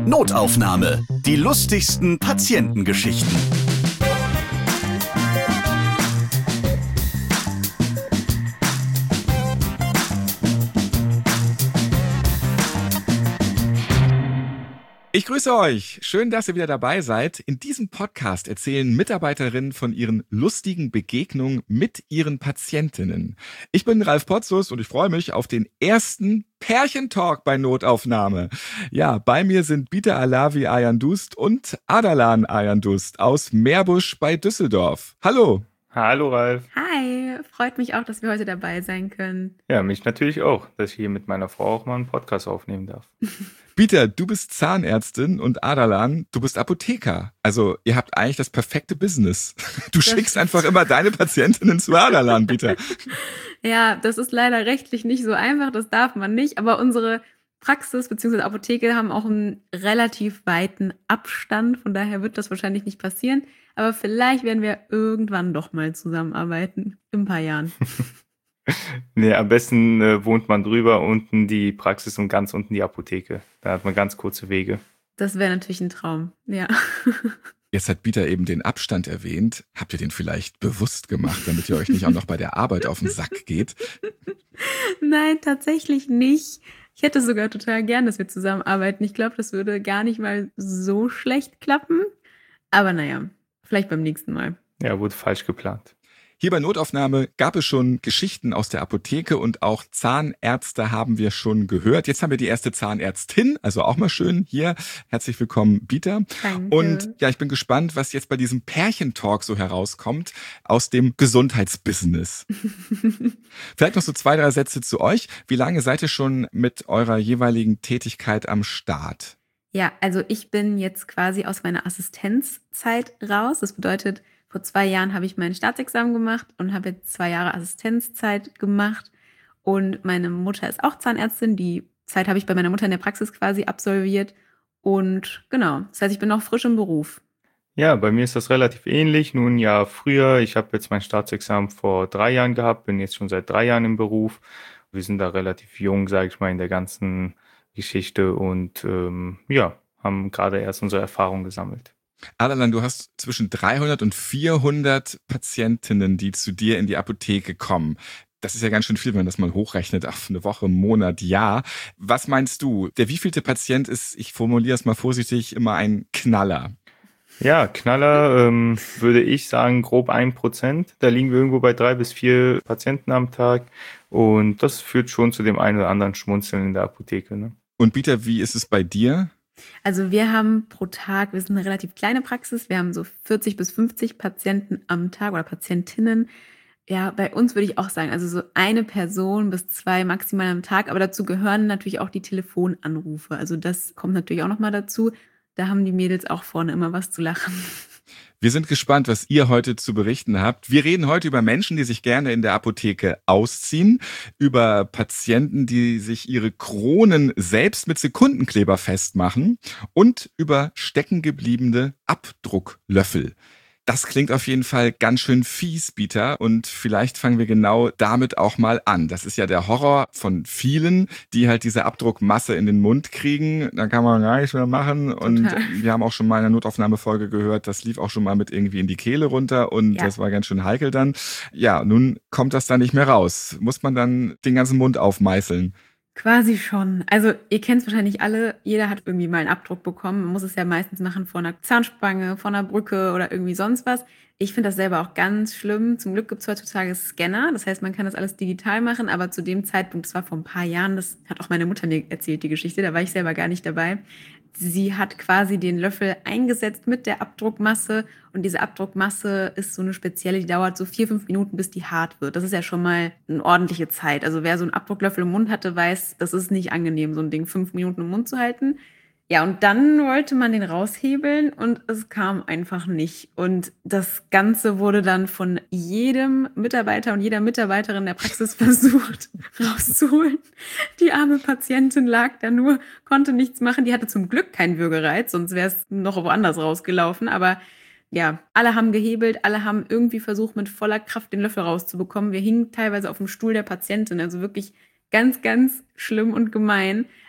Notaufnahme. Die lustigsten Patientengeschichten. Ich grüße euch. Schön, dass ihr wieder dabei seid. In diesem Podcast erzählen Mitarbeiterinnen von ihren lustigen Begegnungen mit ihren Patientinnen. Ich bin Ralf Potzus und ich freue mich auf den ersten Pärchentalk bei Notaufnahme. Ja, bei mir sind Bita Alavi Ayandust und Adalan Ayandust aus Meerbusch bei Düsseldorf. Hallo. Hallo Ralf. Hi, freut mich auch, dass wir heute dabei sein können. Ja, mich natürlich auch, dass ich hier mit meiner Frau auch mal einen Podcast aufnehmen darf. Bita, du bist Zahnärztin und Adalan, du bist Apotheker. Also ihr habt eigentlich das perfekte Business. Du schickst einfach immer deine Patientinnen zu Adalan, Bita. Ja, das ist leider rechtlich nicht so einfach, das darf man nicht. Aber unsere Praxis bzw. Apotheke haben auch einen relativ weiten Abstand. Von daher wird das wahrscheinlich nicht passieren. Aber vielleicht werden wir irgendwann doch mal zusammenarbeiten. In ein paar Jahren. Nee, am besten wohnt man drüber, unten die Praxis und ganz unten die Apotheke. Da hat man ganz kurze Wege. Das wäre natürlich ein Traum, ja. Jetzt hat Bita eben den Abstand erwähnt. Habt ihr den vielleicht bewusst gemacht, damit ihr euch nicht auch noch bei der Arbeit auf den Sack geht? Nein, tatsächlich nicht. Ich hätte sogar total gern, dass wir zusammenarbeiten. Ich glaube, das würde gar nicht mal so schlecht klappen. Aber naja, vielleicht beim nächsten Mal. Ja, wurde falsch geplant. Hier bei Notaufnahme gab es schon Geschichten aus der Apotheke und auch Zahnärzte haben wir schon gehört. Jetzt haben wir die erste Zahnärztin, also auch mal schön hier. Herzlich willkommen, Bita. Danke. Und ja, ich bin gespannt, was jetzt bei diesem Pärchentalk so herauskommt aus dem Gesundheitsbusiness. Vielleicht noch so 2, 3 Sätze zu euch. Wie lange seid ihr schon mit eurer jeweiligen Tätigkeit am Start? Ja, also ich bin jetzt quasi aus meiner Assistenzzeit raus. Das bedeutet, vor 2 Jahren habe ich mein Staatsexamen gemacht und habe jetzt 2 Jahre Assistenzzeit gemacht. Und meine Mutter ist auch Zahnärztin. Die Zeit habe ich bei meiner Mutter in der Praxis quasi absolviert. Und genau, das heißt, ich bin noch frisch im Beruf. Ja, bei mir ist das relativ ähnlich. Nur ein Jahr früher. Ich habe jetzt mein Staatsexamen vor 3 Jahren gehabt, bin jetzt schon seit 3 Jahren im Beruf. Wir sind da relativ jung, sage ich mal, in der ganzen Geschichte und haben gerade erst unsere Erfahrung gesammelt. Adalan, du hast zwischen 300 und 400 Patientinnen, die zu dir in die Apotheke kommen. Das ist ja ganz schön viel, wenn man das mal hochrechnet auf eine Woche, Monat, Jahr. Was meinst du? Der wievielte Patient ist, ich formuliere es mal vorsichtig, immer ein Knaller? Ja, Knaller würde ich sagen grob 1%. Da liegen wir irgendwo bei 3 bis 4 Patienten am Tag. Und das führt schon zu dem einen oder anderen Schmunzeln in der Apotheke, ne? Und Bita, wie ist es bei dir? Also wir haben pro Tag, wir sind eine relativ kleine Praxis, wir haben so 40 bis 50 Patienten am Tag oder Patientinnen. Ja, bei uns würde ich auch sagen, also so 1 Person bis 2 maximal am Tag, aber dazu gehören natürlich auch die Telefonanrufe. Also das kommt natürlich auch nochmal dazu. Da haben die Mädels auch vorne immer was zu lachen. Wir sind gespannt, was ihr heute zu berichten habt. Wir reden heute über Menschen, die sich gerne in der Apotheke ausziehen, über Patienten, die sich ihre Kronen selbst mit Sekundenkleber festmachen und über steckengebliebene Abdrucklöffel. Das klingt auf jeden Fall ganz schön fies, Bita, und vielleicht fangen wir genau damit auch mal an. Das ist ja der Horror von vielen, die halt diese Abdruckmasse in den Mund kriegen. Da kann man gar nichts mehr machen. Und Total. wir haben auch schon mal in einer Notaufnahmefolge gehört, das lief auch schon mal mit irgendwie in die Kehle runter und Ja. Das war ganz schön heikel dann. Ja, nun kommt das da nicht mehr raus. Muss man dann den ganzen Mund aufmeißeln? Quasi schon. Also ihr kennt es wahrscheinlich alle, jeder hat irgendwie mal einen Abdruck bekommen. Man muss es ja meistens machen vor einer Zahnspange, vor einer Brücke oder irgendwie sonst was. Ich finde das selber auch ganz schlimm. Zum Glück gibt es heutzutage Scanner. Das heißt, man kann das alles digital machen. Aber zu dem Zeitpunkt, das war vor ein paar Jahren, das hat auch meine Mutter mir erzählt, die Geschichte. Da war ich selber gar nicht dabei. Sie hat quasi den Löffel eingesetzt mit der Abdruckmasse. Und diese Abdruckmasse ist so eine spezielle, die dauert so 4, 5 Minuten, bis die hart wird. Das ist ja schon mal eine ordentliche Zeit. Also wer so einen Abdrucklöffel im Mund hatte, weiß, das ist nicht angenehm, so ein Ding 5 Minuten im Mund zu halten. Ja, und dann wollte man den raushebeln und es kam einfach nicht. Und das Ganze wurde dann von jedem Mitarbeiter und jeder Mitarbeiterin der Praxis versucht rauszuholen. Die arme Patientin lag da nur, konnte nichts machen. Die hatte zum Glück keinen Würgereiz, sonst wäre es noch woanders rausgelaufen. Aber ja, alle haben gehebelt, alle haben irgendwie versucht, mit voller Kraft den Löffel rauszubekommen. Wir hingen teilweise auf dem Stuhl der Patientin, also wirklich ganz, ganz schlimm und gemein.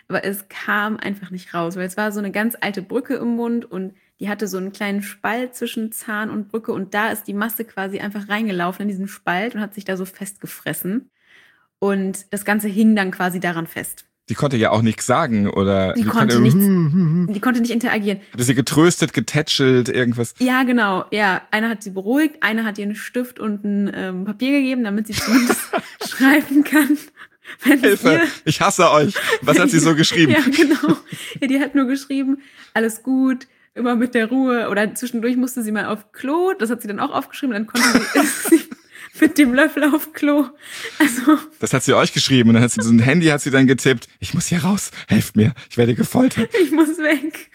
aber es kam einfach nicht raus, weil es war so eine ganz alte Brücke im Mund und die hatte so einen kleinen Spalt zwischen Zahn und Brücke und da ist die Masse quasi einfach reingelaufen in diesen Spalt und hat sich da so festgefressen. Und das Ganze hing dann quasi daran fest. Die konnte ja auch nichts sagen oder Die konnte nicht interagieren. Hatte sie getröstet, getätschelt, irgendwas? Ja, genau. Ja, einer hat sie beruhigt, einer hat ihr einen Stift und ein Papier gegeben, damit sie zumindest schreiben kann. Hilfe, ich hasse euch. Was hat sie so geschrieben? Ja, genau. Ja, die hat nur geschrieben, alles gut, immer mit der Ruhe. Oder zwischendurch musste sie mal auf Klo, das hat sie dann auch aufgeschrieben, dann konnte sie mit dem Löffel auf Klo. Also. Das hat sie euch geschrieben und dann hat sie so ein Handy hat sie dann getippt. Ich muss hier raus, helft mir, ich werde gefoltert. Ich muss weg.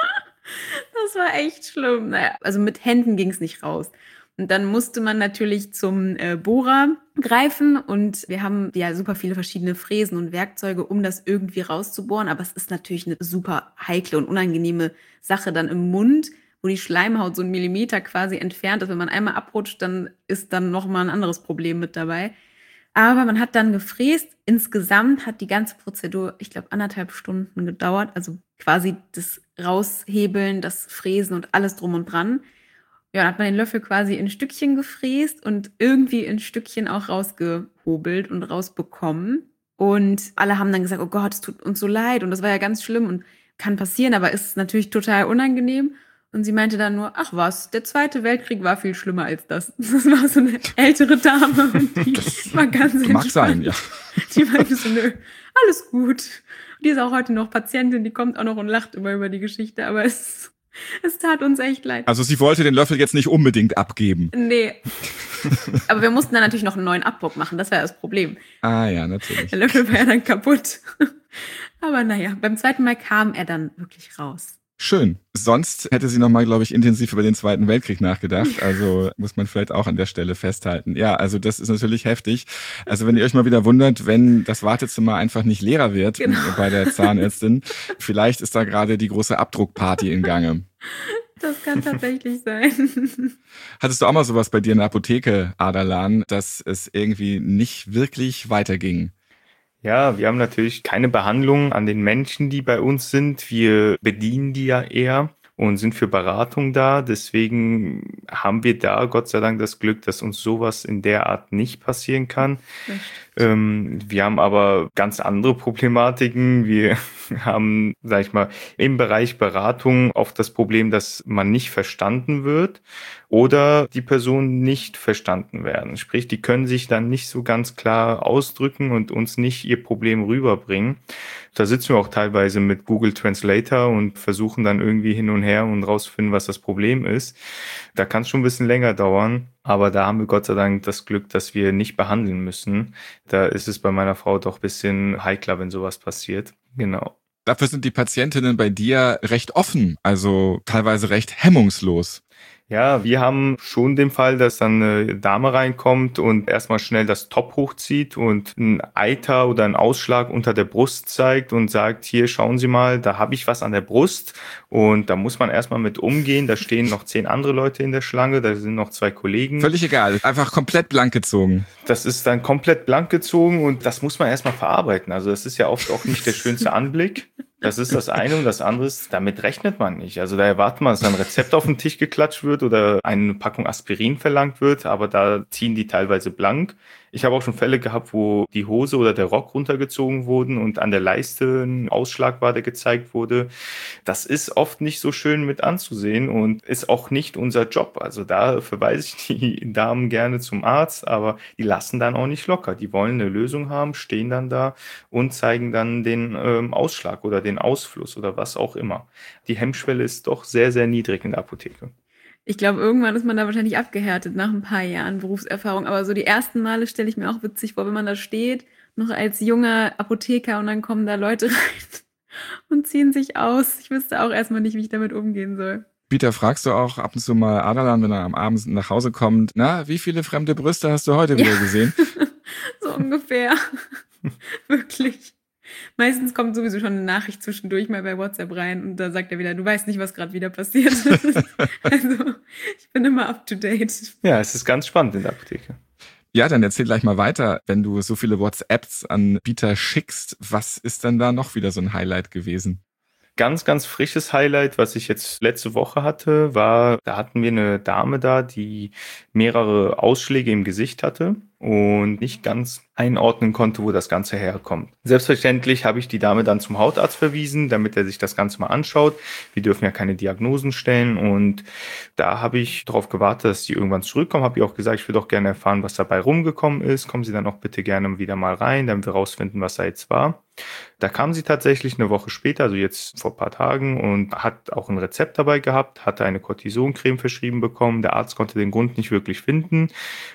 Das war echt schlimm. Naja, also mit Händen ging es nicht raus. Und dann musste man natürlich zum Bohrer greifen und wir haben ja super viele verschiedene Fräsen und Werkzeuge, um das irgendwie rauszubohren. Aber es ist natürlich eine super heikle und unangenehme Sache dann im Mund, wo die Schleimhaut so 1 Millimeter quasi entfernt ist. Wenn man einmal abrutscht, dann ist dann nochmal ein anderes Problem mit dabei. Aber man hat dann gefräst. Insgesamt hat die ganze Prozedur, ich glaube, 1,5 Stunden gedauert. Also quasi das Raushebeln, das Fräsen und alles drum und dran. Ja, dann hat man den Löffel quasi in Stückchen gefräst und irgendwie in Stückchen auch rausgehobelt und rausbekommen. Und alle haben dann gesagt, oh Gott, es tut uns so leid und das war ja ganz schlimm und kann passieren, aber ist natürlich total unangenehm. Und sie meinte dann nur, ach was, der Zweite Weltkrieg war viel schlimmer als das. Das war so eine ältere Dame und die war ganz entspannt. Mag sein, ja. Die meinte so, nö, alles gut. Die ist auch heute noch Patientin, die kommt auch noch und lacht immer über die Geschichte, aber es tat uns echt leid. Also sie wollte den Löffel jetzt nicht unbedingt abgeben. Nee. Aber wir mussten dann natürlich noch einen neuen Abdruck machen, das war ja das Problem. Ah ja, natürlich. Der Löffel war ja dann kaputt. Aber naja, beim zweiten Mal kam er dann wirklich raus. Schön. Sonst hätte sie nochmal, glaube ich, intensiv über den Zweiten Weltkrieg nachgedacht. Also muss man vielleicht auch an der Stelle festhalten. Ja, also das ist natürlich heftig. Also wenn ihr euch mal wieder wundert, wenn das Wartezimmer einfach nicht leerer wird bei der Zahnärztin, vielleicht ist da gerade die große Abdruckparty in Gange. Das kann tatsächlich sein. Hattest du auch mal sowas bei dir in der Apotheke, Adalan, dass es irgendwie nicht wirklich weiterging? Ja, wir haben natürlich keine Behandlung an den Menschen, die bei uns sind. Wir bedienen die ja eher und sind für Beratung da. Deswegen haben wir da Gott sei Dank das Glück, dass uns sowas in der Art nicht passieren kann. Wir haben aber ganz andere Problematiken. Wir haben, sag ich mal, im Bereich Beratung oft das Problem, dass man nicht verstanden wird oder die Personen nicht verstanden werden. Sprich, die können sich dann nicht so ganz klar ausdrücken und uns nicht ihr Problem rüberbringen. Da sitzen wir auch teilweise mit Google Translator und versuchen dann irgendwie hin und her und rauszufinden, was das Problem ist. Da kann es schon ein bisschen länger dauern, aber da haben wir Gott sei Dank das Glück, dass wir nicht behandeln müssen. Da ist es bei meiner Frau doch ein bisschen heikler, wenn sowas passiert. Genau. Dafür sind die Patientinnen bei dir recht offen, also teilweise recht hemmungslos. Ja, wir haben schon den Fall, dass dann eine Dame reinkommt und erstmal schnell das Top hochzieht und ein Eiter oder einen Ausschlag unter der Brust zeigt und sagt, hier, schauen Sie mal, da habe ich was an der Brust. Und da muss man erstmal mit umgehen. Da stehen noch 10 andere Leute in der Schlange, da sind noch 2 Kollegen. Völlig egal, einfach komplett blank gezogen. Das ist dann komplett blank gezogen und das muss man erstmal verarbeiten. Also das ist ja oft auch nicht der schönste Anblick. Das ist das eine und das andere ist, damit rechnet man nicht. Also da erwartet man, dass ein Rezept auf den Tisch geklatscht wird oder eine Packung Aspirin verlangt wird, aber da ziehen die teilweise blank. Ich habe auch schon Fälle gehabt, wo die Hose oder der Rock runtergezogen wurden und an der Leiste ein Ausschlag war, der gezeigt wurde. Das ist oft nicht so schön mit anzusehen und ist auch nicht unser Job. Also da verweise ich die Damen gerne zum Arzt, aber die lassen dann auch nicht locker. Die wollen eine Lösung haben, stehen dann da und zeigen dann den Ausschlag oder den Ausfluss oder was auch immer. Die Hemmschwelle ist doch sehr, sehr niedrig in der Apotheke. Ich glaube, irgendwann ist man da wahrscheinlich abgehärtet nach ein paar Jahren Berufserfahrung. Aber so die ersten Male stelle ich mir auch witzig vor, wenn man da steht, noch als junger Apotheker und dann kommen da Leute rein und ziehen sich aus. Ich wüsste auch erstmal nicht, wie ich damit umgehen soll. Peter, fragst du auch ab und zu mal Adalan, wenn er am Abend nach Hause kommt, na, wie viele fremde Brüste hast du heute wieder gesehen? So ungefähr. Wirklich. Meistens kommt sowieso schon eine Nachricht zwischendurch mal bei WhatsApp rein und da sagt er wieder, du weißt nicht, was gerade wieder passiert ist. Also ich bin immer up to date. Ja, es ist ganz spannend in der Apotheke. Ja, dann erzähl gleich mal weiter. Wenn du so viele WhatsApps an Bieter schickst, was ist dann da noch wieder so ein Highlight gewesen? Ganz, ganz frisches Highlight, was ich jetzt letzte Woche hatte, war, da hatten wir eine Dame da, die mehrere Ausschläge im Gesicht hatte und nicht ganz einordnen konnte, wo das Ganze herkommt. Selbstverständlich habe ich die Dame dann zum Hautarzt verwiesen, damit er sich das Ganze mal anschaut. Wir dürfen ja keine Diagnosen stellen und da habe ich darauf gewartet, dass sie irgendwann zurückkommen. Habe ihr auch gesagt, ich würde auch gerne erfahren, was dabei rumgekommen ist. Kommen Sie dann auch bitte gerne wieder mal rein, damit wir rausfinden, was da jetzt war. Da kam sie tatsächlich eine Woche später, also jetzt vor ein paar Tagen, und hat auch ein Rezept dabei gehabt, hatte eine Cortisoncreme verschrieben bekommen. Der Arzt konnte den Grund nicht wirklich finden.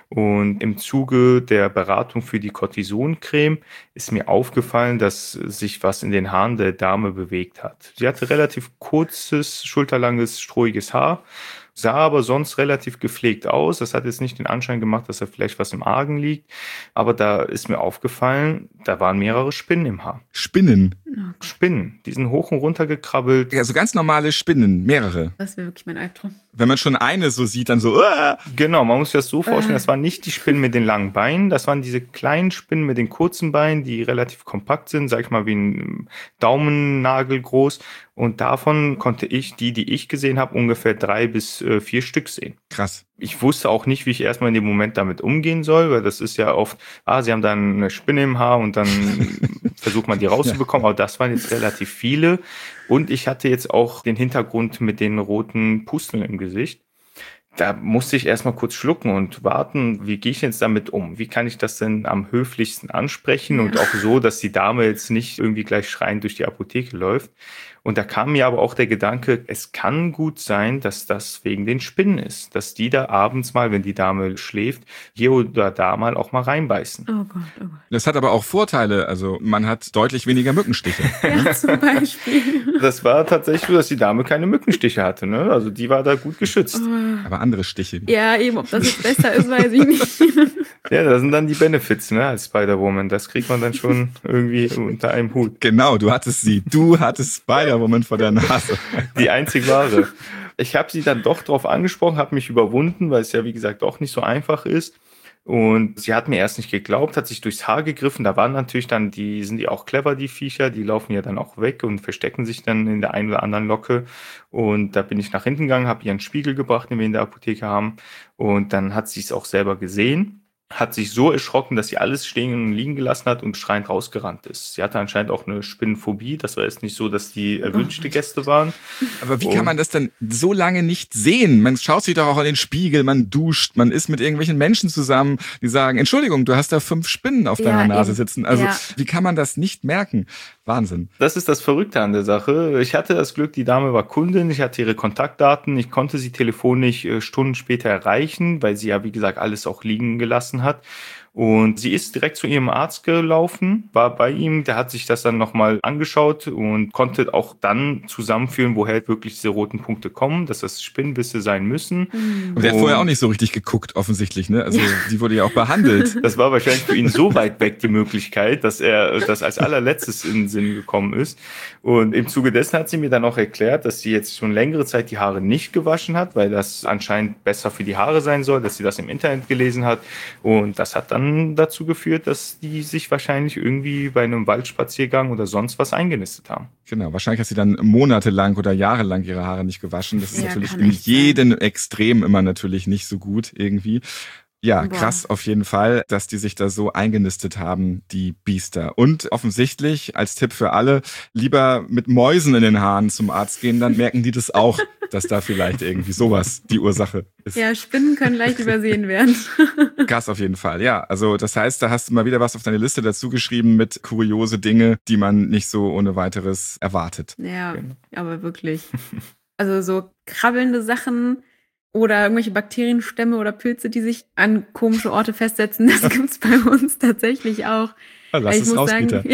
Und im Zuge der Beratung für die Cortisoncreme ist mir aufgefallen, dass sich was in den Haaren der Dame bewegt hat. Sie hatte relativ kurzes, schulterlanges, strohiges Haar, sah aber sonst relativ gepflegt aus. Das hat jetzt nicht den Anschein gemacht, dass da vielleicht was im Argen liegt. Aber da ist mir aufgefallen, da waren mehrere Spinnen im Haar. Spinnen? Spinnen, die sind hoch und runter gekrabbelt. Also ganz normale Spinnen, mehrere. Das wäre wirklich mein Albtraum. Wenn man schon eine so sieht, dann so. Genau, man muss sich das so vorstellen, das waren nicht die Spinnen mit den langen Beinen, das waren diese kleinen Spinnen mit den kurzen Beinen, die relativ kompakt sind, sag ich mal wie ein Daumennagel groß. Und davon konnte ich, die ich gesehen habe, ungefähr 3 bis 4 Stück sehen. Krass. Ich wusste auch nicht, wie ich erstmal in dem Moment damit umgehen soll, weil das ist ja oft, sie haben dann eine Spinne im Haar und dann versucht man die rauszubekommen, aber das waren jetzt relativ viele. Und ich hatte jetzt auch den Hintergrund mit den roten Pusteln im Gesicht. Da musste ich erstmal kurz schlucken und warten, wie gehe ich jetzt damit um? Wie kann ich das denn am höflichsten ansprechen und auch so, dass die Dame jetzt nicht irgendwie gleich schreiend durch die Apotheke läuft? Und da kam mir aber auch der Gedanke, es kann gut sein, dass das wegen den Spinnen ist, dass die da abends mal, wenn die Dame schläft, hier oder da mal auch mal reinbeißen. Oh Gott, oh Gott. Das hat aber auch Vorteile. Also man hat deutlich weniger Mückenstiche. Ja, zum Beispiel. Das war tatsächlich so, dass die Dame keine Mückenstiche hatte, ne? Also die war da gut geschützt. Aber andere Stiche. Ja, eben, ob das jetzt besser ist, weiß ich nicht. Ja, das sind dann die Benefits, ne, als Spider-Woman. Das kriegt man dann schon irgendwie unter einem Hut. Genau, du hattest sie. Du hattest Spider-Woman vor der Nase. Die einzig wahre. Ich habe sie dann doch drauf angesprochen, habe mich überwunden, weil es ja, wie gesagt, auch nicht so einfach ist. Und sie hat mir erst nicht geglaubt, hat sich durchs Haar gegriffen. Da waren natürlich dann, sind die auch clever, die Viecher. Die laufen ja dann auch weg und verstecken sich dann in der einen oder anderen Locke. Und da bin ich nach hinten gegangen, habe ihr einen Spiegel gebracht, den wir in der Apotheke haben. Und dann hat sie es auch selber gesehen. Hat sich so erschrocken, dass sie alles stehen und liegen gelassen hat und schreiend rausgerannt ist. Sie hatte anscheinend auch eine Spinnenphobie. Das war jetzt nicht so, dass die erwünschte Gäste waren. Aber wie kann man das denn so lange nicht sehen? Man schaut sich doch auch in den Spiegel, man duscht, man ist mit irgendwelchen Menschen zusammen, die sagen, Entschuldigung, du hast da 5 Spinnen auf deiner Nase sitzen. Also wie kann man das nicht merken? Wahnsinn. Das ist das Verrückte an der Sache. Ich hatte das Glück, die Dame war Kundin, ich hatte ihre Kontaktdaten, ich konnte sie telefonisch Stunden später erreichen, weil sie ja, wie gesagt, alles auch liegen gelassen hat. Und sie ist direkt zu ihrem Arzt gelaufen, war bei ihm, der hat sich das dann nochmal angeschaut und konnte auch dann zusammenführen, woher wirklich diese roten Punkte kommen, dass das Spinnbisse sein müssen. Und der hat vorher auch nicht so richtig geguckt, offensichtlich, ne? Also die wurde ja auch behandelt. Das war wahrscheinlich für ihn so weit weg die Möglichkeit, dass er das als allerletztes in den Sinn gekommen ist. Und im Zuge dessen hat sie mir dann auch erklärt, dass sie jetzt schon längere Zeit die Haare nicht gewaschen hat, weil das anscheinend besser für die Haare sein soll, dass sie das im Internet gelesen hat. Und das hat dann dazu geführt, dass die sich wahrscheinlich irgendwie bei einem Waldspaziergang oder sonst was eingenistet haben. Genau, wahrscheinlich hat sie dann monatelang oder jahrelang ihre Haare nicht gewaschen. Das ist Ja, natürlich kann in echt sein. jedem Extrem immer natürlich nicht so gut irgendwie. Ja, Boah. krass auf jeden Fall, dass die sich da so eingenistet haben, die Biester. Und offensichtlich als Tipp für alle, lieber mit Mäusen in den Haaren zum Arzt gehen, dann merken die das auch, dass da vielleicht irgendwie sowas die Ursache ist. Ja, Spinnen können leicht übersehen werden. Krass auf jeden Fall, ja. Also das heißt, da hast du mal wieder was auf deine Liste dazu geschrieben mit kuriose Dinge, die man nicht so ohne weiteres erwartet. Ja, Genau. aber wirklich. Also so krabbelnde Sachen oder irgendwelche Bakterienstämme oder Pilze, die sich an komische Orte festsetzen, das gibt's bei uns tatsächlich auch. Lass Ich es muss raus, sagen, Peter. ja.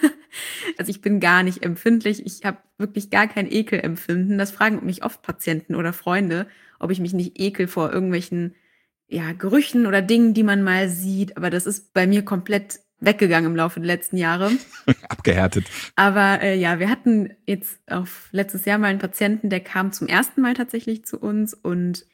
Also ich bin gar nicht empfindlich. Ich habe wirklich gar kein Ekelempfinden. Das fragen mich oft Patienten oder Freunde, ob ich mich nicht ekel vor irgendwelchen Gerüchen oder Dingen, die man mal sieht. Aber das ist bei mir komplett weggegangen im Laufe der letzten Jahre. Abgehärtet. Aber wir hatten jetzt auf letztes Jahr mal einen Patienten, der kam zum ersten Mal tatsächlich zu uns und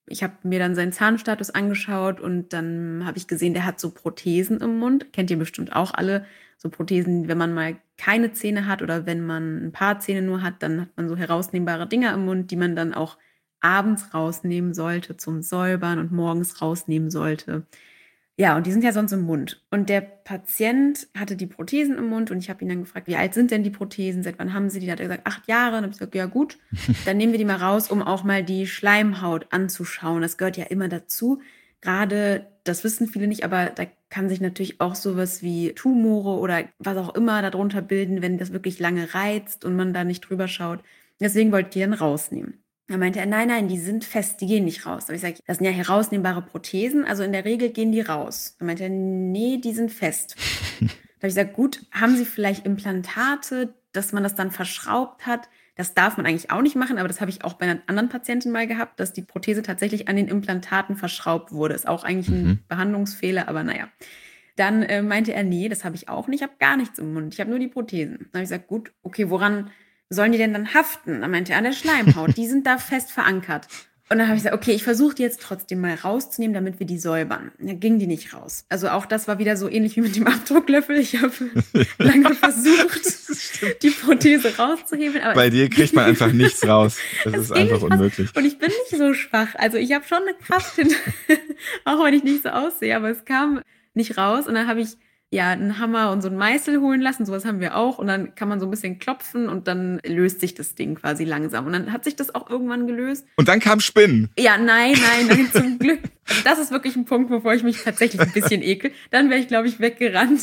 Ich habe mir dann seinen Zahnstatus angeschaut und dann habe ich gesehen, der hat so Prothesen im Mund. Kennt ihr bestimmt auch alle. So Prothesen, wenn man mal keine Zähne hat oder wenn man ein paar Zähne nur hat, dann hat man so herausnehmbare Dinger im Mund, die man dann auch abends rausnehmen sollte zum Säubern und morgens rausnehmen sollte. Ja, und die sind ja sonst im Mund. Und der Patient hatte die Prothesen im Mund und ich habe ihn dann gefragt, wie alt sind denn die Prothesen? Seit wann haben sie die? Da hat er gesagt, 8 Jahre. Und dann habe ich gesagt, ja gut, dann nehmen wir die mal raus, um auch mal die Schleimhaut anzuschauen. Das gehört ja immer dazu. Gerade, das wissen viele nicht, aber da kann sich natürlich auch sowas wie Tumore oder was auch immer darunter bilden, wenn das wirklich lange reizt und man da nicht drüber schaut. Deswegen wollte ich die dann rausnehmen. Da meinte er, nein, die sind fest, die gehen nicht raus. Da habe ich gesagt, das sind ja herausnehmbare Prothesen, also in der Regel gehen die raus. Da meinte er, nee, die sind fest. Da habe ich gesagt, gut, haben Sie vielleicht Implantate, dass man das dann verschraubt hat? Das darf man eigentlich auch nicht machen, aber das habe ich auch bei einer anderen Patientin mal gehabt, dass die Prothese tatsächlich an den Implantaten verschraubt wurde. Ist auch eigentlich ein Behandlungsfehler, aber naja. Dann meinte er, nee, das habe ich auch nicht, ich habe gar nichts im Mund, ich habe nur die Prothesen. Dann habe ich gesagt, gut, okay, woran sollen die denn dann haften? Dann meinte er, an der Schleimhaut, die sind da fest verankert. Und dann habe ich gesagt, okay, ich versuche die jetzt trotzdem mal rauszunehmen, damit wir die säubern. Dann ging die nicht raus. Also auch das war wieder so ähnlich wie mit dem Abdrucklöffel. Ich habe lange versucht, die Prothese rauszuheben. Aber bei dir kriegt man einfach nichts raus. Das ist einfach unmöglich. Und ich bin nicht so schwach. Also ich habe schon eine Kraft hinter, auch wenn ich nicht so aussehe, aber es kam nicht raus. Und dann habe ich einen Hammer und so einen Meißel holen lassen, sowas haben wir auch. Und dann kann man so ein bisschen klopfen und dann löst sich das Ding quasi langsam. Und dann hat sich das auch irgendwann gelöst. Und dann kam Spinnen. Ja, nein, zum Glück. Also das ist wirklich ein Punkt, bevor ich mich tatsächlich ein bisschen ekel. Dann wäre ich, glaube ich, weggerannt.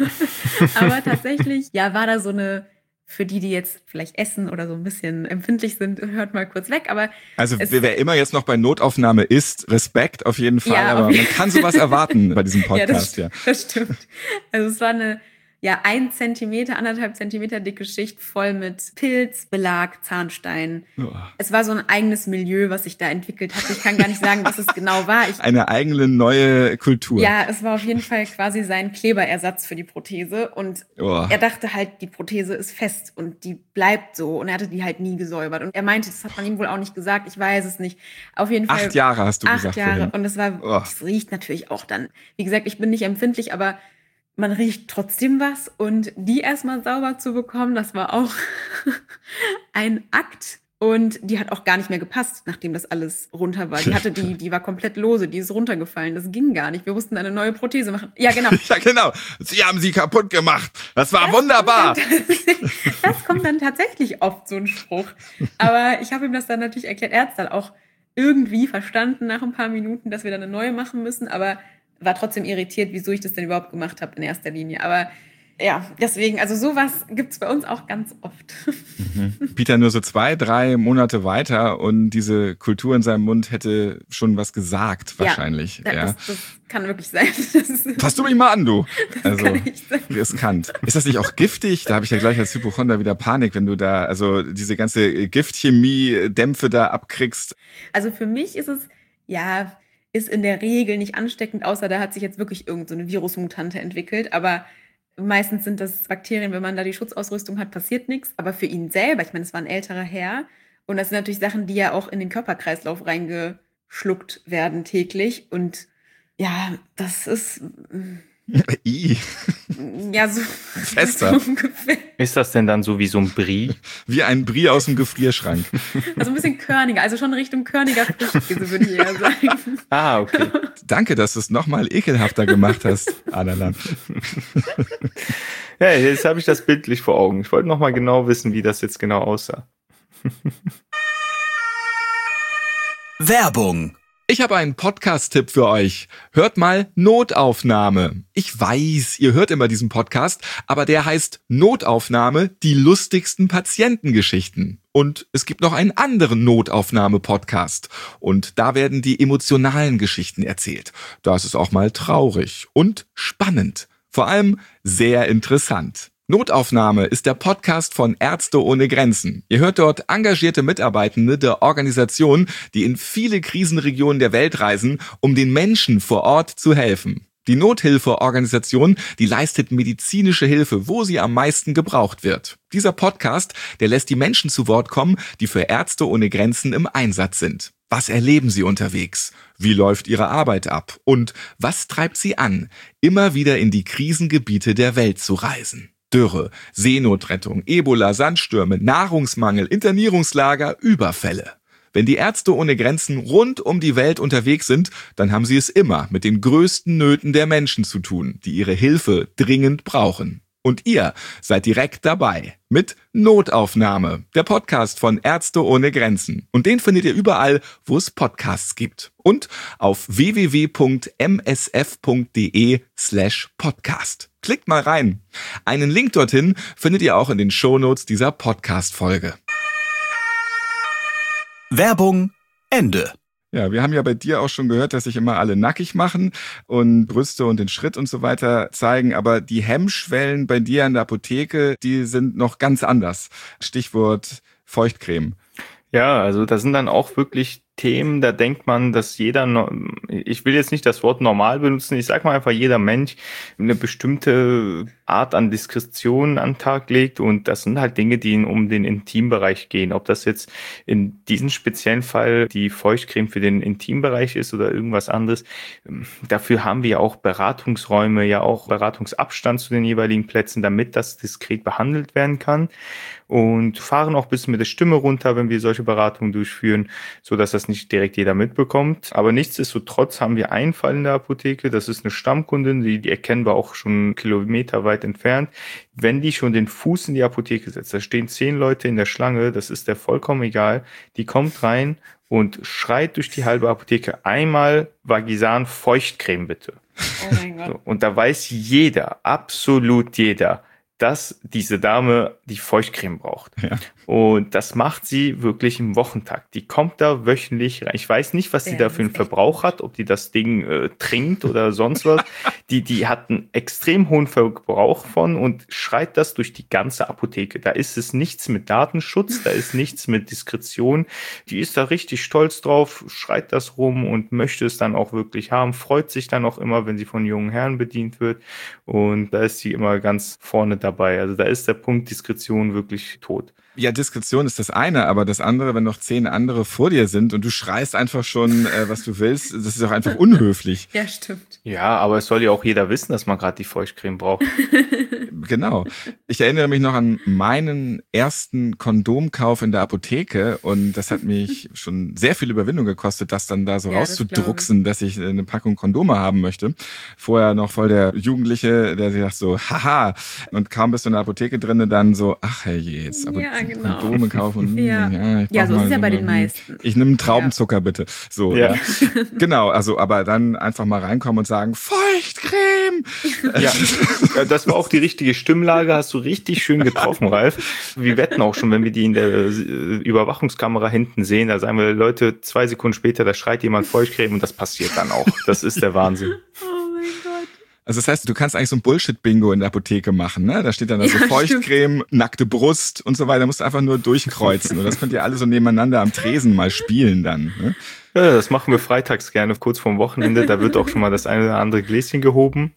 Aber tatsächlich, war da so eine, für die jetzt vielleicht essen oder so ein bisschen empfindlich sind, hört mal kurz weg. Aber also wer immer jetzt noch bei Notaufnahme ist, Respekt auf jeden Fall. Ja, aber man kann sowas erwarten bei diesem Podcast. Das stimmt. Also es war eine 1 Zentimeter, 1,5 Zentimeter dicke Schicht voll mit Pilz, Belag, Zahnstein. Oh. Es war so ein eigenes Milieu, was sich da entwickelt hat. Ich kann gar nicht sagen, was es genau war. Eine eigene neue Kultur. Ja, es war auf jeden Fall quasi sein Kleberersatz für die Prothese. Und er dachte halt, die Prothese ist fest und die bleibt so. Und er hatte die halt nie gesäubert. Und er meinte, das hat man ihm wohl auch nicht gesagt. Ich weiß es nicht. Auf jeden Fall 8 Jahre hast du 8 gesagt. 8 Jahre. Vorhin. Und es riecht natürlich auch dann. Wie gesagt, ich bin nicht empfindlich, aber man riecht trotzdem was und die erstmal sauber zu bekommen, das war auch ein Akt. Und die hat auch gar nicht mehr gepasst, nachdem das alles runter war. Die war komplett lose, die ist runtergefallen. Das ging gar nicht. Wir mussten eine neue Prothese machen. Ja, genau. Ja, genau. Sie haben sie kaputt gemacht. Das war wunderbar. Das kommt dann tatsächlich oft, so ein Spruch. Aber ich habe ihm das dann natürlich erklärt. Er hat es dann auch irgendwie verstanden nach ein paar Minuten, dass wir dann eine neue machen müssen. Aber war trotzdem irritiert, wieso ich das denn überhaupt gemacht habe in erster Linie. Aber ja, deswegen, also sowas gibt's bei uns auch ganz oft. Peter nur so 2, 3 Monate weiter und diese Kultur in seinem Mund hätte schon was gesagt, wahrscheinlich. Das kann wirklich sein. Fass du mich mal an, du. Das kann echt sein. Riskant. Ist das nicht auch giftig? Da habe ich ja gleich als Hypochonder wieder Panik, wenn du da also diese ganze Giftchemie-Dämpfe da abkriegst. Also für mich ist es, ist in der Regel nicht ansteckend, außer da hat sich jetzt wirklich irgend so eine Virusmutante entwickelt. Aber meistens sind das Bakterien, wenn man da die Schutzausrüstung hat, passiert nichts. Aber für ihn selber, ich meine, es war ein älterer Herr. Und das sind natürlich Sachen, die ja auch in den Körperkreislauf reingeschluckt werden täglich. Und das ist so fester. So ungefähr. Ist das denn dann so wie so ein Brie? Wie ein Brie aus dem Gefrierschrank. Also ein bisschen körniger, also schon Richtung körniger Frischkäse, würde ich eher sagen. Okay. Danke, dass du es nochmal ekelhafter gemacht hast, Adalan. Ja, jetzt habe ich das bildlich vor Augen. Ich wollte nochmal genau wissen, wie das jetzt genau aussah. Werbung. Ich habe einen Podcast-Tipp für euch. Hört mal Notaufnahme. Ich weiß, ihr hört immer diesen Podcast, aber der heißt Notaufnahme, die lustigsten Patientengeschichten. Und es gibt noch einen anderen Notaufnahme-Podcast. Und da werden die emotionalen Geschichten erzählt. Da ist es auch mal traurig und spannend. Vor allem sehr interessant. Notaufnahme ist der Podcast von Ärzte ohne Grenzen. Ihr hört dort engagierte Mitarbeitende der Organisation, die in viele Krisenregionen der Welt reisen, um den Menschen vor Ort zu helfen. Die Nothilfeorganisation, die leistet medizinische Hilfe, wo sie am meisten gebraucht wird. Dieser Podcast, der lässt die Menschen zu Wort kommen, die für Ärzte ohne Grenzen im Einsatz sind. Was erleben Sie unterwegs? Wie läuft Ihre Arbeit ab? Und was treibt Sie an, immer wieder in die Krisengebiete der Welt zu reisen? Dürre, Seenotrettung, Ebola, Sandstürme, Nahrungsmangel, Internierungslager, Überfälle. Wenn die Ärzte ohne Grenzen rund um die Welt unterwegs sind, dann haben sie es immer mit den größten Nöten der Menschen zu tun, die ihre Hilfe dringend brauchen. Und ihr seid direkt dabei mit Notaufnahme, der Podcast von Ärzte ohne Grenzen. Und den findet ihr überall, wo es Podcasts gibt. Und auf www.msf.de/podcast. Klickt mal rein. Einen Link dorthin findet ihr auch in den Shownotes dieser Podcast-Folge. Werbung Ende. Ja, wir haben ja bei dir auch schon gehört, dass sich immer alle nackig machen und Brüste und den Schritt und so weiter zeigen. Aber die Hemmschwellen bei dir an der Apotheke, die sind noch ganz anders. Stichwort Feuchtcreme. Ja, also das sind dann auch wirklich Themen, da denkt man, dass jeder, ich will jetzt nicht das Wort normal benutzen, ich sag mal einfach, jeder Mensch eine bestimmte Art an Diskretion an den Tag legt, und das sind halt Dinge, die um den Intimbereich gehen. Ob das jetzt in diesem speziellen Fall die Feuchtcreme für den Intimbereich ist oder irgendwas anderes, dafür haben wir ja auch Beratungsräume, ja auch Beratungsabstand zu den jeweiligen Plätzen, damit das diskret behandelt werden kann, und fahren auch ein bisschen mit der Stimme runter, wenn wir solche Beratungen durchführen, so dass das nicht direkt jeder mitbekommt. Aber nichtsdestotrotz haben wir einen Fall in der Apotheke, das ist eine Stammkundin, die erkennen wir auch schon kilometerweit entfernt. Wenn die schon den Fuß in die Apotheke setzt, da stehen 10 Leute in der Schlange, das ist der vollkommen egal, die kommt rein und schreit durch die halbe Apotheke: einmal Vagisan Feuchtcreme bitte. Oh mein Gott. So, und da weiß jeder, absolut jeder, dass diese Dame die Feuchtcreme braucht. Ja. Und das macht sie wirklich im Wochentakt. Die kommt da wöchentlich rein. Ich weiß nicht, was sie da für einen Verbrauch hat, ob die das Ding trinkt oder sonst was. Die hat einen extrem hohen Verbrauch von und schreit das durch die ganze Apotheke. Da ist es nichts mit Datenschutz, da ist nichts mit Diskretion. Die ist da richtig stolz drauf, schreit das rum und möchte es dann auch wirklich haben, freut sich dann auch immer, wenn sie von jungen Herren bedient wird. Und da ist sie immer ganz vorne dabei. Also da ist der Punkt Diskretion wirklich tot. Ja, Diskretion ist das eine, aber das andere, wenn noch 10 andere vor dir sind und du schreist einfach schon, was du willst, das ist auch einfach unhöflich. Ja, stimmt. Ja, aber es soll ja auch jeder wissen, dass man gerade die Feuchtcreme braucht. Genau. Ich erinnere mich noch an meinen ersten Kondomkauf in der Apotheke, und das hat mich schon sehr viel Überwindung gekostet, das dann da so Ja, das rauszudrucksen, dass ich eine Packung Kondome haben möchte. Vorher noch voll der Jugendliche, der sich sagt so, haha, und kaum bist du in der Apotheke drin, dann so, ach herrje, jetzt aber Ja, genau. Kondome kaufen. Ja. Ich Ja, brauch so ist mal es ja bei den meisten. Ich nehme einen Traubenzucker bitte. So, Ja. Genau, also aber dann einfach mal reinkommen und sagen, Feuchtcreme! Ja, das war auch die richtige Stimmlage, hast du richtig schön getroffen, Ralf. Wir wetten auch schon, wenn wir die in der Überwachungskamera hinten sehen, da sagen wir, Leute, 2 Sekunden später, da schreit jemand Feuchtcreme, und das passiert dann auch. Das ist der Wahnsinn. Oh mein Gott. Also das heißt, du kannst eigentlich so ein Bullshit-Bingo in der Apotheke machen, ne? Da steht dann also Ja, Feuchtcreme, nackte Brust und so weiter. Da musst du einfach nur durchkreuzen. Und das könnt ihr alle so nebeneinander am Tresen mal spielen dann, ne? Ja, das machen wir freitags gerne, kurz vorm Wochenende. Da wird auch schon mal das eine oder andere Gläschen gehoben.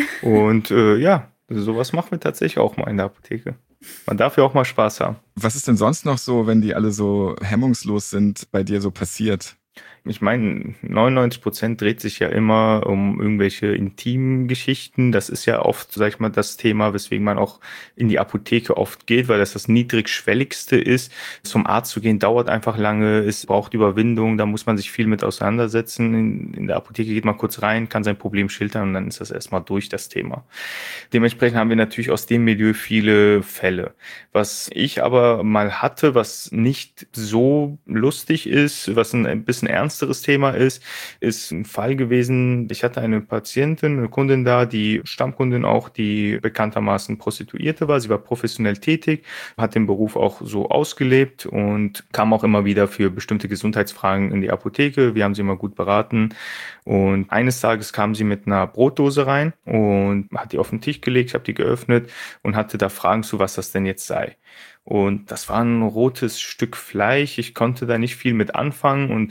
Und ja, sowas machen wir tatsächlich auch mal in der Apotheke. Man darf ja auch mal Spaß haben. Was ist denn sonst noch so, wenn die alle so hemmungslos sind, bei dir so passiert? Ich meine, 99% dreht sich ja immer um irgendwelche intimen Geschichten. Das ist ja oft, sag ich mal, das Thema, weswegen man auch in die Apotheke oft geht, weil das niedrigschwelligste ist. Zum Arzt zu gehen dauert einfach lange, es braucht Überwindung, da muss man sich viel mit auseinandersetzen. In der Apotheke geht man kurz rein, kann sein Problem schildern und dann ist das erstmal durch, das Thema. Dementsprechend haben wir natürlich aus dem Milieu viele Fälle. Was ich aber mal hatte, was nicht so lustig ist, was ein bisschen ernsteres Thema ist ein Fall gewesen. Ich hatte eine Patientin, eine Kundin da, die Stammkundin auch, die bekanntermaßen Prostituierte war. Sie war professionell tätig, hat den Beruf auch so ausgelebt und kam auch immer wieder für bestimmte Gesundheitsfragen in die Apotheke. Wir haben sie immer gut beraten. Und eines Tages kam sie mit einer Brotdose rein und hat die auf den Tisch gelegt. Ich habe die geöffnet und hatte da Fragen zu, was das denn jetzt sei. Und das war ein rotes Stück Fleisch. Ich konnte da nicht viel mit anfangen und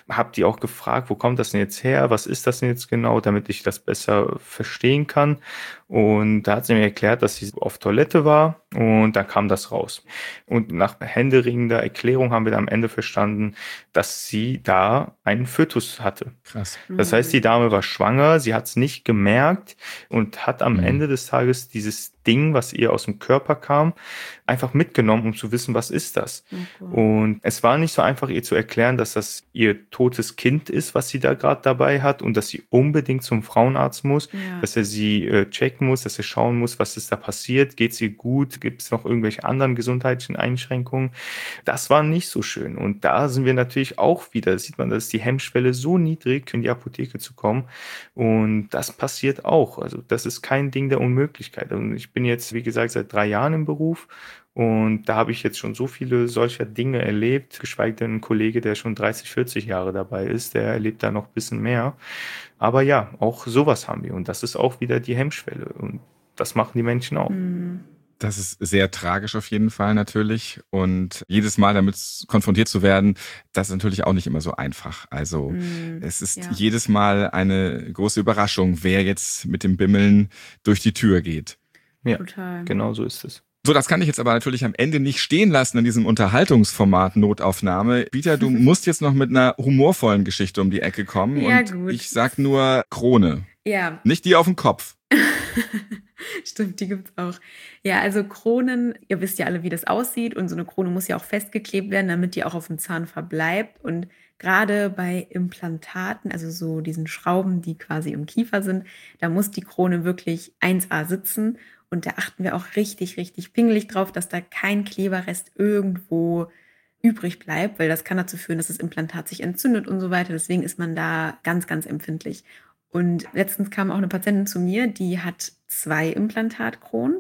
habe die auch gefragt, wo kommt das denn jetzt her? Was ist das denn jetzt genau, damit ich das besser verstehen kann? Und da hat sie mir erklärt, dass sie auf Toilette war und dann kam das raus. Und nach händeringender Erklärung haben wir dann am Ende verstanden, dass sie da einen Fötus hatte. Krass. Das heißt, die Dame war schwanger, sie hat es nicht gemerkt und hat am Ende des Tages dieses Ding, was ihr aus dem Körper kam, einfach mitgenommen, um zu wissen, was ist das. Okay. Und es war nicht so einfach, ihr zu erklären, dass das ihr totes Kind ist, was sie da gerade dabei hat und dass sie unbedingt zum Frauenarzt muss, Ja. dass er sie checken muss, dass er schauen muss, was ist da passiert, geht es ihr gut, gibt es noch irgendwelche anderen gesundheitlichen Einschränkungen. Das war nicht so schön. Und da sind wir natürlich auch wieder, sieht man, dass die Hemmschwelle so niedrig, in die Apotheke zu kommen. Und das passiert auch. Also das ist kein Ding der Unmöglichkeit. Und ich bin jetzt, wie gesagt, seit 3 Jahren im Beruf. Und da habe ich jetzt schon so viele solcher Dinge erlebt, geschweige denn ein Kollege, der schon 30, 40 Jahre dabei ist, der erlebt da noch ein bisschen mehr. Aber ja, auch sowas haben wir. Und das ist auch wieder die Hemmschwelle. Und das machen die Menschen auch. Das ist sehr tragisch auf jeden Fall natürlich. Und jedes Mal damit konfrontiert zu werden, das ist natürlich auch nicht immer so einfach. Also es ist jedes Mal eine große Überraschung, wer jetzt mit dem Bimmeln durch die Tür geht. Ja, Total. genau so ist es. So, das kann ich jetzt aber natürlich am Ende nicht stehen lassen in diesem Unterhaltungsformat Notaufnahme. Bieter, du musst jetzt noch mit einer humorvollen Geschichte um die Ecke kommen. Ja, und gut. Ich sag nur Krone. Ja. Nicht die auf dem Kopf. Stimmt, die gibt's auch. Ja, also Kronen, ihr wisst ja alle, wie das aussieht. Und so eine Krone muss ja auch festgeklebt werden, damit die auch auf dem Zahn verbleibt. Und gerade bei Implantaten, also so diesen Schrauben, die quasi im Kiefer sind, da muss die Krone wirklich 1A sitzen. Und da achten wir auch richtig, richtig pingelig drauf, dass da kein Kleberrest irgendwo übrig bleibt, weil das kann dazu führen, dass das Implantat sich entzündet und so weiter. Deswegen ist man da ganz, ganz empfindlich. Und letztens kam auch eine Patientin zu mir, die hat 2 Implantatkronen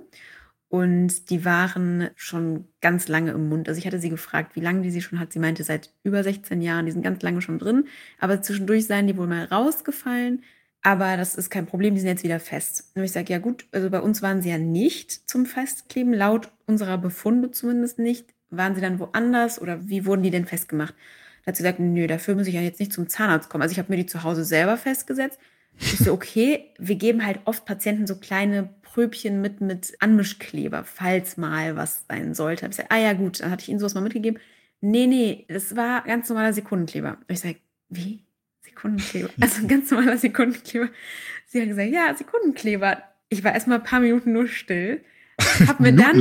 und die waren schon ganz lange im Mund. Also ich hatte sie gefragt, wie lange die sie schon hat. Sie meinte, seit über 16 Jahren, die sind ganz lange schon drin, aber zwischendurch seien die wohl mal rausgefallen. Aber das ist kein Problem, die sind jetzt wieder fest. Und ich sage, ja gut, also bei uns waren sie ja nicht zum Festkleben, laut unserer Befunde zumindest nicht. Waren sie dann woanders oder wie wurden die denn festgemacht? Da hat sie gesagt, nö, dafür muss ich ja jetzt nicht zum Zahnarzt kommen. Also ich habe mir die zu Hause selber festgesetzt. Ich so, okay, wir geben halt oft Patienten so kleine Pröbchen mit Anmischkleber, falls mal was sein sollte. Ich sage, ja gut, dann hatte ich ihnen sowas mal mitgegeben. Nee, das war ganz normaler Sekundenkleber. Und ich sage, wie? Sekundenkleber? Also ein ganz normaler Sekundenkleber. Sie hat gesagt, ja, Sekundenkleber. Ich war erstmal ein paar Minuten nur still. Hab mir dann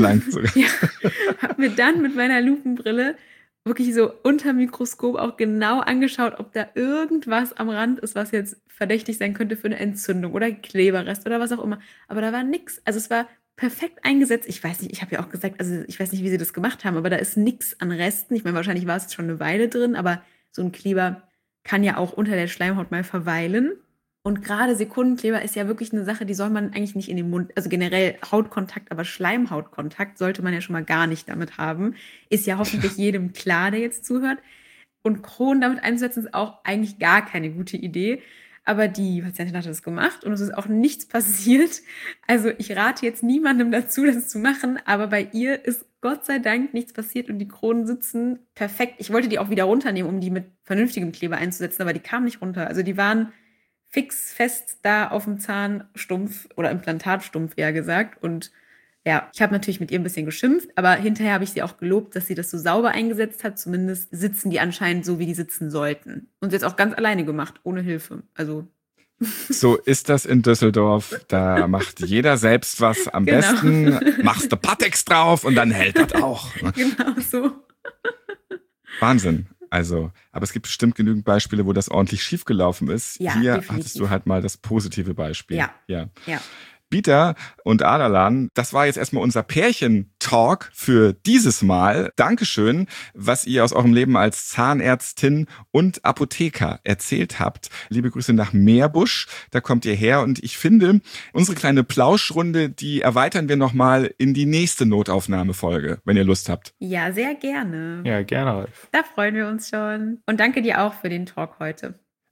mit meiner Lupenbrille wirklich so unter Mikroskop auch genau angeschaut, ob da irgendwas am Rand ist, was jetzt verdächtig sein könnte für eine Entzündung oder Kleberrest oder was auch immer. Aber da war nichts. Also es war perfekt eingesetzt. Ich weiß nicht, ich habe ja auch gesagt, also ich weiß nicht, wie sie das gemacht haben, aber da ist nichts an Resten. Ich meine, wahrscheinlich war es schon eine Weile drin, aber so ein Kleber kann ja auch unter der Schleimhaut mal verweilen. Und gerade Sekundenkleber ist ja wirklich eine Sache, die soll man eigentlich nicht in den Mund, also generell Hautkontakt, aber Schleimhautkontakt sollte man ja schon mal gar nicht damit haben. Ist ja hoffentlich jedem klar, der jetzt zuhört. Und Kronen damit einzusetzen, ist auch eigentlich gar keine gute Idee. Aber die Patientin hat das gemacht und es ist auch nichts passiert. Also ich rate jetzt niemandem dazu, das zu machen, aber bei ihr ist Gott sei Dank nichts passiert und die Kronen sitzen perfekt. Ich wollte die auch wieder runternehmen, um die mit vernünftigem Kleber einzusetzen, aber die kamen nicht runter. Also die waren fix fest da auf dem Zahnstumpf oder Implantatstumpf eher gesagt. Und ja, ich habe natürlich mit ihr ein bisschen geschimpft, aber hinterher habe ich sie auch gelobt, dass sie das so sauber eingesetzt hat. Zumindest sitzen die anscheinend so, wie die sitzen sollten. Und sie hat es auch ganz alleine gemacht, ohne Hilfe. Also so ist das in Düsseldorf. Da macht jeder selbst was. Am besten machst du Pateks drauf und dann hält das auch. Genau so. Wahnsinn. Also, aber es gibt bestimmt genügend Beispiele, wo das ordentlich schiefgelaufen ist. Ja, Hier definitiv. hattest du halt mal das positive Beispiel. Ja. Bieter und Adalan, das war jetzt erstmal unser Pärchen-Talk für dieses Mal. Dankeschön, was ihr aus eurem Leben als Zahnärztin und Apotheker erzählt habt. Liebe Grüße nach Meerbusch, da kommt ihr her. Und ich finde, unsere kleine Plauschrunde, die erweitern wir nochmal in die nächste Notaufnahmefolge, wenn ihr Lust habt. Ja, sehr gerne. Ja, gerne, Ralf. Da freuen wir uns schon. Und danke dir auch für den Talk heute.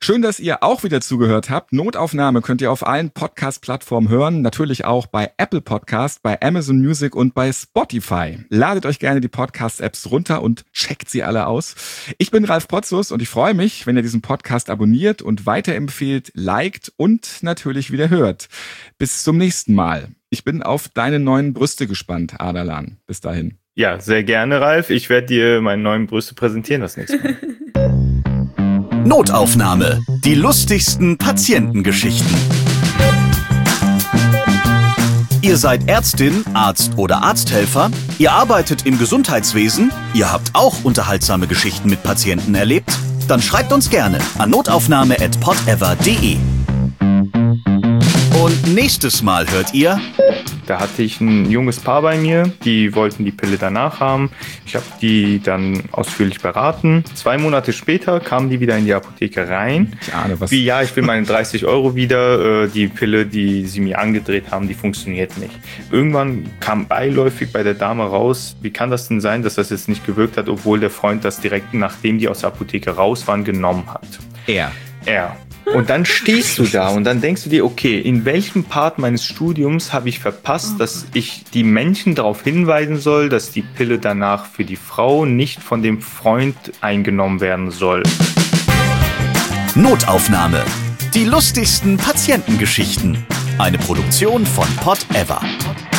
Schön, dass ihr auch wieder zugehört habt. Notaufnahme könnt ihr auf allen Podcast-Plattformen hören, natürlich auch bei Apple Podcast, bei Amazon Music und bei Spotify. Ladet euch gerne die Podcast-Apps runter und checkt sie alle aus. Ich bin Ralf Potzus und ich freue mich, wenn ihr diesen Podcast abonniert und weiterempfehlt, liked und natürlich wieder hört. Bis zum nächsten Mal. Ich bin auf deine neuen Brüste gespannt, Ardalan. Bis dahin. Ja, sehr gerne, Ralf. Ich werde dir meine neuen Brüste präsentieren das nächste Mal. Notaufnahme. Die lustigsten Patientengeschichten. Ihr seid Ärztin, Arzt oder Arzthelfer? Ihr arbeitet im Gesundheitswesen? Ihr habt auch unterhaltsame Geschichten mit Patienten erlebt? Dann schreibt uns gerne an notaufnahme@podever.de. Und nächstes Mal hört ihr... Da hatte ich ein junges Paar bei mir, die wollten die Pille danach haben. Ich habe die dann ausführlich beraten. 2 Monate später kamen die wieder in die Apotheke rein. Ich ahne was. Wie, ja, ich will meine 30 € wieder. Die Pille, die sie mir angedreht haben, die funktioniert nicht. Irgendwann kam beiläufig bei der Dame raus, wie kann das denn sein, dass das jetzt nicht gewirkt hat, obwohl der Freund das direkt, nachdem die aus der Apotheke raus waren, genommen hat. Er. Und dann stehst du da und dann denkst du dir, okay, in welchem Part meines Studiums habe ich verpasst, dass ich die Menschen darauf hinweisen soll, dass die Pille danach für die Frau nicht von dem Freund eingenommen werden soll. Notaufnahme. Die lustigsten Patientengeschichten. Eine Produktion von Podever.